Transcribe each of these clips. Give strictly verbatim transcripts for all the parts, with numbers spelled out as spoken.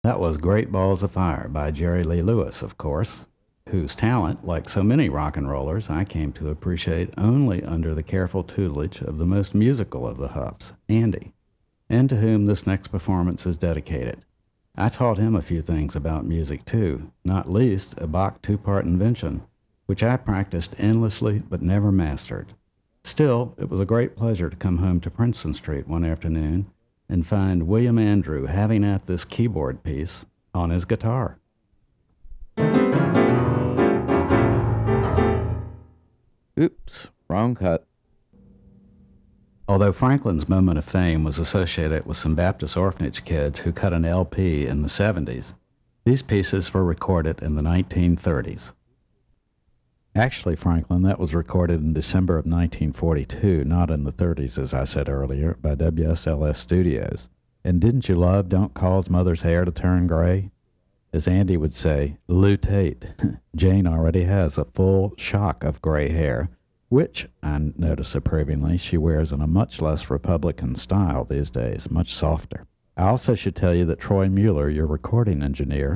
That was Great Balls of Fire by Jerry Lee Lewis, of course, whose talent, like so many rock and rollers, I came to appreciate only under the careful tutelage of the most musical of the Huffs, Andy, and to whom this next performance is dedicated. I taught him a few things about music too, not least a Bach two-part invention, which I practiced endlessly but never mastered. Still, it was a great pleasure to come home to Princeton Street one afternoon and find William Andrew having at this keyboard piece on his guitar. Oops, wrong cut. Although Franklin's moment of fame was associated with some Baptist orphanage kids who cut an L P in the seventies, these pieces were recorded in the nineteen thirties. Actually, Franklin, that was recorded in December of nineteen forty-two, not in the thirties, as I said earlier, by W S L S Studios. And didn't you love Don't Cause Mother's Hair to Turn Gray? As Andy would say, Lou Tate, Jane already has a full shock of gray hair, which, I notice approvingly, she wears in a much less Republican style these days, much softer. I also should tell you that Troy Mueller, your recording engineer,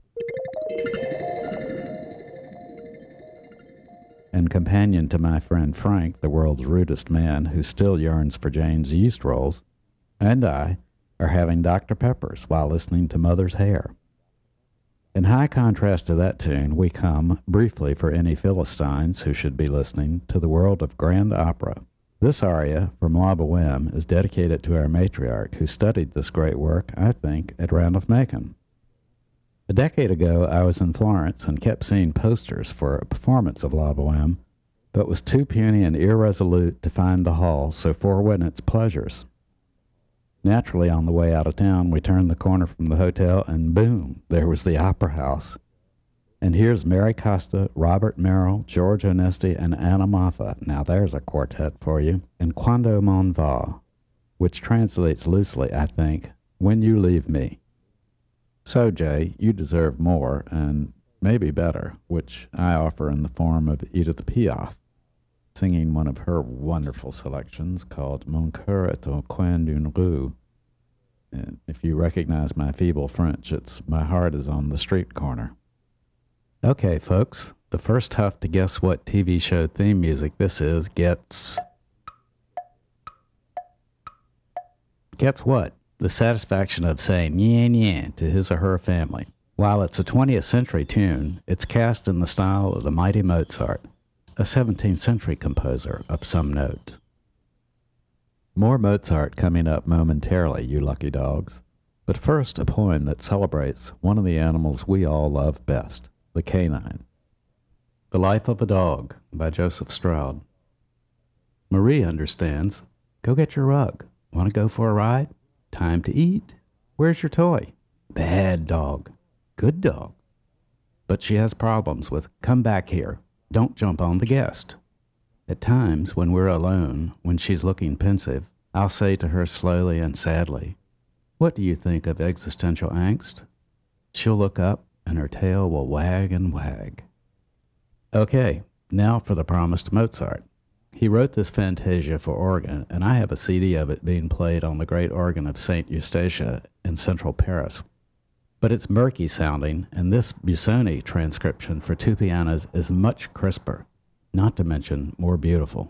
and companion to my friend Frank, the world's rudest man who still yearns for Jane's yeast rolls, and I are having Doctor Peppers while listening to Mother's Hair. In high contrast to that tune, we come, briefly for any Philistines who should be listening, to the world of grand opera. This aria from La Boheme is dedicated to our matriarch who studied this great work, I think, at Randolph-Macon. A decade ago, I was in Florence and kept seeing posters for a performance of La Boheme, but was too puny and irresolute to find the hall, so forewent its pleasures. Naturally, on the way out of town, we turned the corner from the hotel, and boom, there was the Opera House. And here's Mary Costa, Robert Merrill, George Onesti, and Anna Moffat. Now there's a quartet for you. And Quando Mon Va, which translates loosely, I think, When You Leave Me. So, Jay, you deserve more, and maybe better, which I offer in the form of Edith Piaf, singing one of her wonderful selections called Mon cœur est au coin d'une rue. And if you recognize my feeble French, it's My Heart is on the Street Corner. Okay, folks, the first Huff to guess what T V show theme music this is gets... Gets what? The satisfaction of saying "nyan nyan" to his or her family. While it's a twentieth century tune, it's cast in the style of the mighty Mozart, a seventeenth century composer of some note. More Mozart coming up momentarily, you lucky dogs. But first, a poem that celebrates one of the animals we all love best, the canine. The Life of a Dog by Joseph Stroud. Marie understands. Go get your rug. Want to go for a ride? Time to eat. Where's your toy? Bad dog. Good dog. But she has problems with come back here. Don't jump on the guest. At times, when we're alone, when she's looking pensive, I'll say to her slowly and sadly, what do you think of existential angst? She'll look up, and her tail will wag and wag. Okay, now for the promised Mozart. He wrote this Fantasia for organ, and I have a C D of it being played on the great organ of Saint Eustatia in central Paris. But it's murky sounding, and this Busoni transcription for two pianos is much crisper, not to mention more beautiful.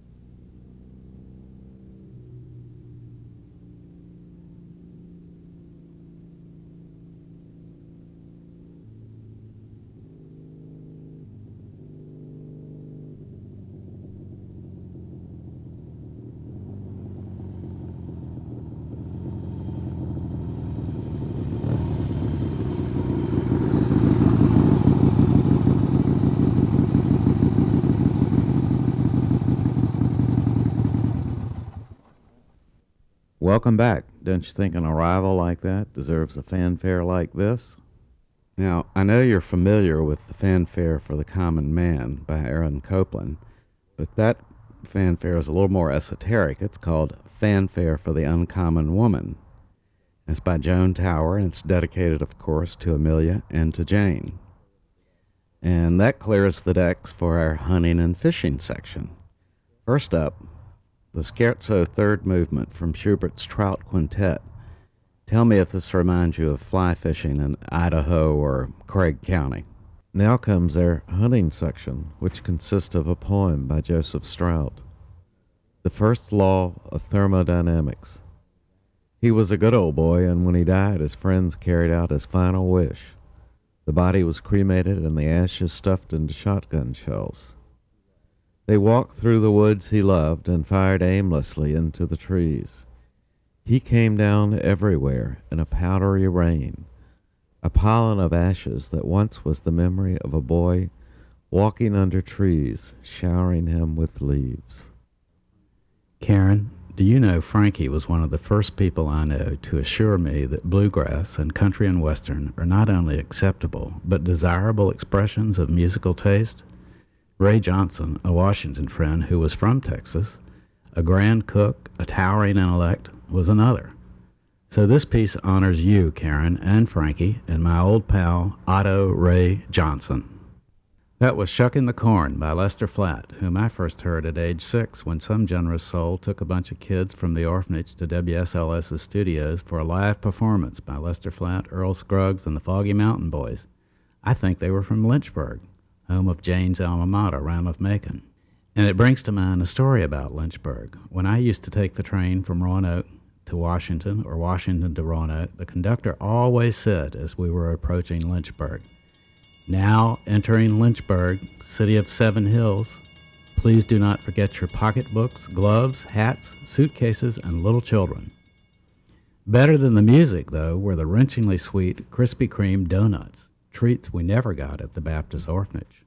Welcome back. Don't you think an arrival like that deserves a fanfare like this? Now, I know you're familiar with the Fanfare for the Common Man by Aaron Copland, but that fanfare is a little more esoteric. It's called Fanfare for the Uncommon Woman. It's by Joan Tower, and it's dedicated, of course, to Amelia and to Jane. And that clears the decks for our hunting and fishing section. First up, the Scherzo Third Movement from Schubert's Trout Quintet, Tell me if this reminds you of fly fishing in Idaho or Craig County. Now comes their hunting section, which consists of a poem by Joseph Strout. The First Law of Thermodynamics. He was a good old boy, and when he died, his friends carried out his final wish. The body was cremated and the ashes stuffed into shotgun shells. They walked through the woods he loved and fired aimlessly into the trees. He came down everywhere in a powdery rain, a pollen of ashes that once was the memory of a boy walking under trees, showering him with leaves. Karen, do you know Frankie was one of the first people I know to assure me that bluegrass and country and western are not only acceptable, but desirable expressions of musical taste? Ray Johnson, a Washington friend who was from Texas, a grand cook, a towering intellect, was another. So this piece honors you, Karen, and Frankie, and my old pal, Otto Ray Johnson. That was Shucking the Corn by Lester Flatt, whom I first heard at age six when some generous soul took a bunch of kids from the orphanage to WSLS's studios for a live performance by Lester Flatt, Earl Scruggs, and the Foggy Mountain Boys. I think they were from Lynchburg, home of Jane's alma mater, Ramath-Macon. And it brings to mind a story about Lynchburg. When I used to take the train from Roanoke to Washington or Washington to Roanoke, the conductor always said as we were approaching Lynchburg, "Now entering Lynchburg, city of seven hills, please do not forget your pocketbooks, gloves, hats, suitcases, and little children." Better than the music, though, were the wrenchingly sweet Krispy Kreme donuts, treats we never got at the Baptist orphanage.